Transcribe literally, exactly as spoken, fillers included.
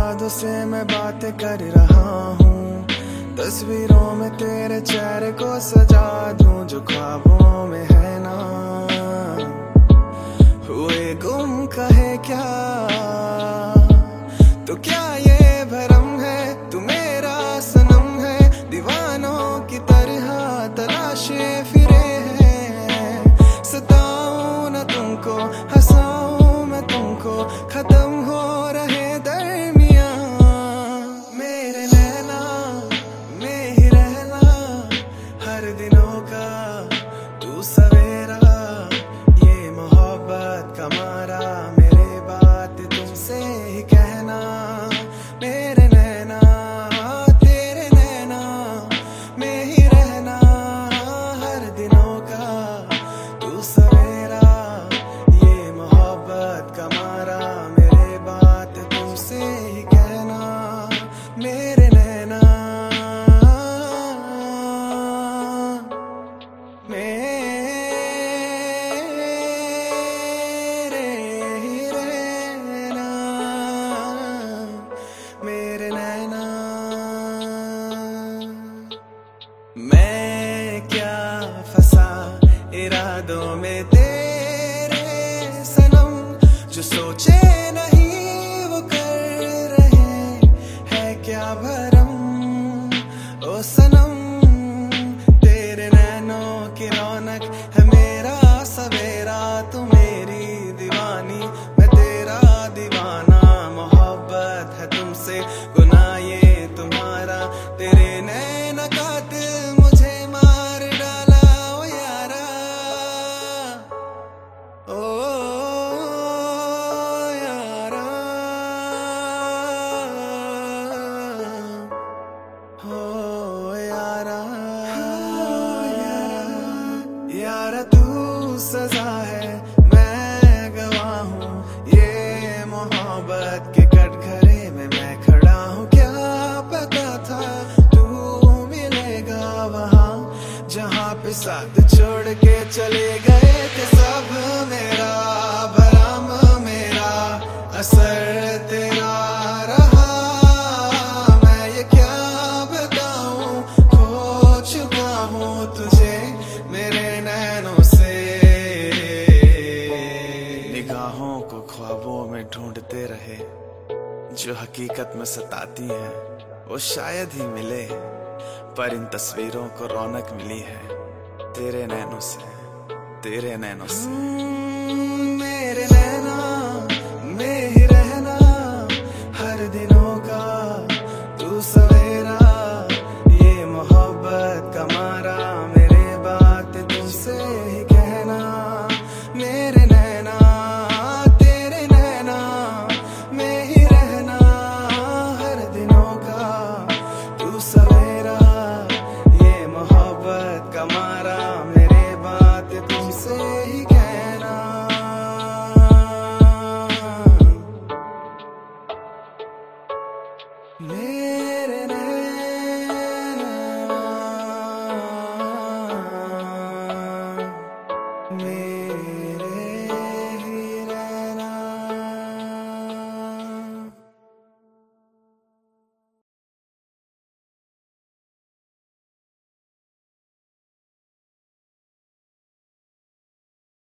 यादों से मैं बातें कर रहा हूँ, तस्वीरों में तेरे चेहरे को सजा दूं जो ख्वाबों में है ना। हुए गुम कहे क्या, तो क्या ये भरम है, तू मेरा सनम है, दीवानों की तरह तलाशे फिरे हैं। सताऊं न तुमको, हंसाऊं मैं तुमको, खत्म हो रहे दरमियां। मेरे नैना में ही रहना हर दिनों का तू सवेरा, ये मोहब्बत का मारा, मेरे बात तुमसे ही कहना। मेरे नैना तेरे नैना में ही रहना हर दिनों का तू सवेरा, ये मोहब्बत का मारा, मेरे बात तुमसे ही कहना। मेरे नैना मेरे ही रहना, मेरे नैना। मैं क्या फंसा इरादों में तेरे सनम, जो सोचे नहीं वो कर रहे है क्या भरम। ओ सनम तेरे नैनों की रौनक है मेरा सवेरा, तू मेरी दीवानी मैं तेरा दीवाना। मोहब्बत है तुमसे गुनाह ये तुम्हारा, तेरे नैना कातिल मुझे मार डाला। ओ यारा ओ यारा हो यारा यारा, तू सजा है मैं गवाह हूँ, ये मोहब्बत के कटघरे में मैं खड़ा हूँ। क्या पता था तू मिलेगा वहाँ जहाँ पे साथ छोड़ के चले गए थे सब। मेरा भरम मेरा असर तेरा रहा, मैं ये क्या बताऊं, खो चुका हूँ तुझे मेरे नैनों से। निगाहों को ख्वाबों में ढूंढते रहे, जो हकीकत में सताती हैं वो शायद ही मिले, पर इन तस्वीरों को रौनक मिली है तेरे नैनों से, तेरे नैनों से। मेरे नैनों